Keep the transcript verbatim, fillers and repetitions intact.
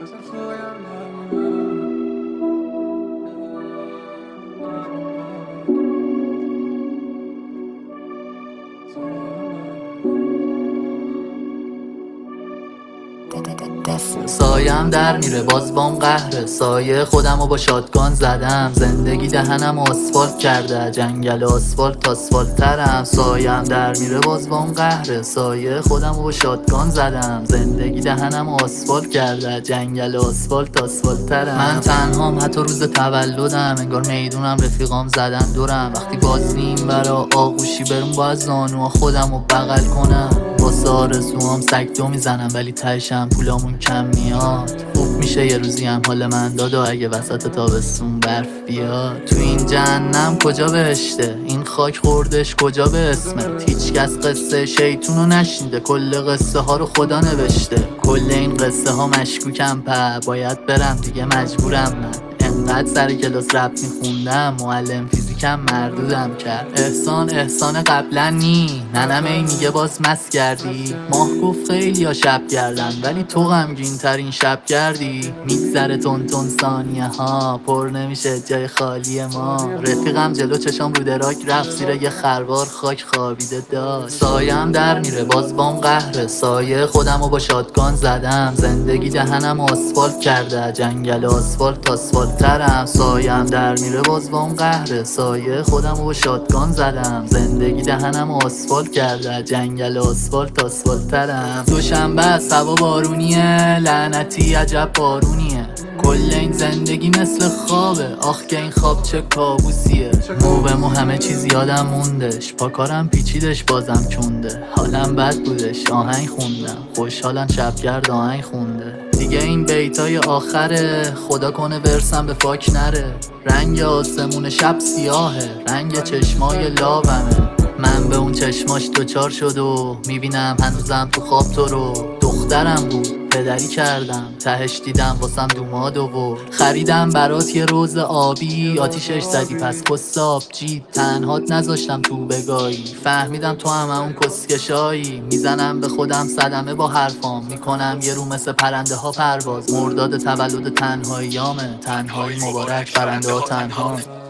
سایم در میره باز بام قهره، سایه خودم رو با شاتگان زدم. زندگی دهنم آسفالت کرده، جنگل آسفالت آسفالت ترم. سایم در میره باز بام قهره، سایه خودم رو با شاتگان زدم. زندگی دهنم آسفالت کرده، جنگل آسفالت آسفالت ترم. من تنهام حتی روز تولدم، انگار میدونم رفیقام زدن دورم. وقتی باز نیم برا آغوشی برون باز زانوها خودم رو بغل کنم. واسه آرزوام سکتو میزنم ولی تهشم پولامون کم میاد. خوب میشه یه روزی هم حال من داد و اگه وسط تابستون برف بیاد. تو این جهنم کجا بهشته، این خاک خوردش کجا به اسمت. هیچکس قصه شیطونو نشنیده، کل قصه ها رو خدا نوشته. کل این قصه ها مشکوکم په، باید برم دیگه مجبورم من. انقدر سر کلاس رپ میخوندم، معلم فیزیکم مردودم کرد. احسان احسان قبلا نی، ننم ای میگه باز مست کردی. ماه گفت خیلی ها شب گردن ولی تو غمگین ترین شب گردی. میگذره تون تون ثانیه ها، پر نمیشه جای خالی ما. رفیقم جلو چشام رو دراک رفت، زیر یه خروار خاک خوابیده داشت. سایم در میره باز بام قهره، سایه خودم رو با شاتگان زدم. زندگی دهنم آسفالت کرده، جنگل آسفالت آسفالت ترم. سایم در میره باز بام قهره، سایه خودم رو با شاتگان زدم. زندگی دهنم آسفالت کرده، جنگل آسفالت آسفالت ترم. دوشنبه است هوا بارونیه، لعنتی عجب بارونیه. کل این زندگی مثل خوابه، آخ که این خواب چه کابوسیه. مو به مو همه چیز یادم موندش، پاکارم پیچیدش بازم چونده. حالم بد بودش آهنگ خوندم، خوشحالم شبگرد آهنگ خونده. دیگه این بیتای آخره، خدا کنه ورسم به فاک نره. رنگ آسمون شب سیاهه، رنگ چشمای لاومه. من به اون چشماش دوچار شد و میبینم هنوزم تو خواب تو رو. دخترم بود پدری کردم، تهش دیدم واسم دوماد و خریدم برات یه روز آبی. آتیشش زدی پس قصه آبجی، تنهات نذاشتم تو بگایی. فهمیدم تو هم اون کسکشایی، میزنم به خودم صدمه با حرفام. میکنم یه رو مثل پرنده ها پرواز، مرداد تولد تنهاییامه. تنهایی مبارک برنده ها تنها.